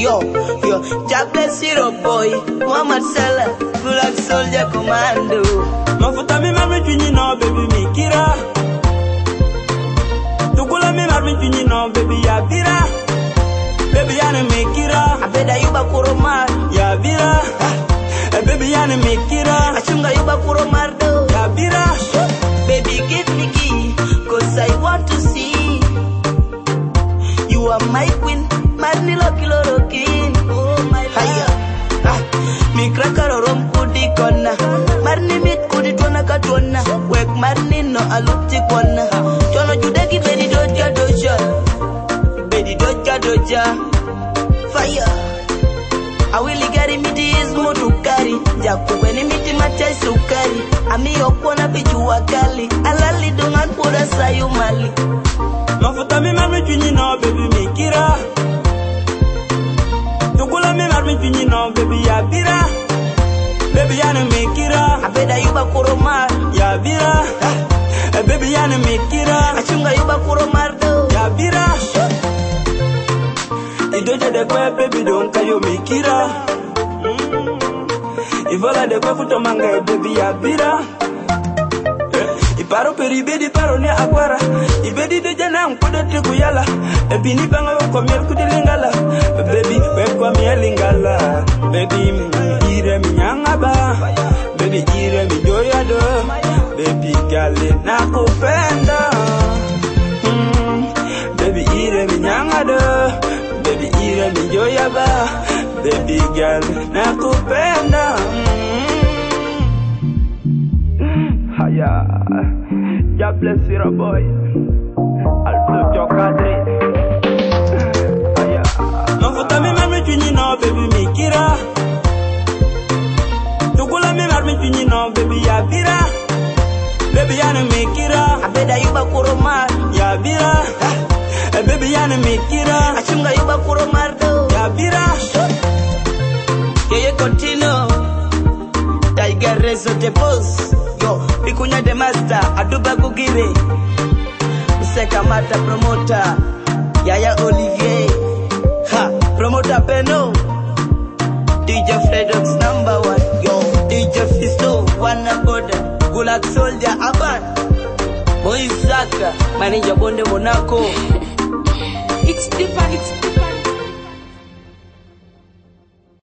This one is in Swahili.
Yo, God bless you, boy. Muhammad Salah, Black Soldier Commando. Mafuta mi marmi chunyi no baby mi kira. Tukula mi marmi chunyi no baby ya bira. Baby yana mi kira. Abeda yuba kuromar ya bira. Baby yana mi kira. Achunga yuba kuromar do ya bira. Baby give me key, cause I want to see. You are my queen, marni loki lorokin. Oh my love. Mi krakaro rom kudi kona. Marni mit kudi tuana katuana. Wek marni no alupti kona. Chono judeki bedi doja doja. Bedi doja doja. Fire. Awili gari miti izmu tukari. Jakubeni miti machai sukari. Ami okona bichua kali. Alali dungan pura sayu mali. Mafuta mi marmi chunyi no baby mi kira. Tukula mi marmi chunyi no baby ya bira. Baby yana mi kira. Abeda yuba kuromar ya bira. Baby yana mi kira. Achunga yuba kuromar do ya bira. Idoje de kwe baby don't kayo mi kira. Ivola de kwe futo manga baby ya bira. Iparo peribedi paro ne akwara. Ibedi de jana mkude tiku yala. Ebini banga wako miel kudilingala. Baby weko mielingala. Baby ire minyangaba. Baby ire mijoyado. Baby gale nakupenda. Baby ire minyangado. Baby ire mijoyaba. Baby gale nakupenda. Haya, God bless you, boy. Alto Jokadre. Haya, mafuta mi marmi chunyi no baby mi kira. Tukula mi marmi chunyi no baby ya bira. Baby yana mi kira. Abeda yuba kuromar ya bira. Baby yana mi kira. Achunga yuba kuromar do ya bira. Yeye continue. Tiger Rezo the boss. Yo, Pikunya the master, Aduba Gugire. Mseka Mata promoter, Yaya Olivier. Ha, promoter Peno. DJ Fredox #1. Yo, DJ Fisto, Wana Boda. Black Soldier Aban. Moisaka, Manager Bonde Monaco. It's different.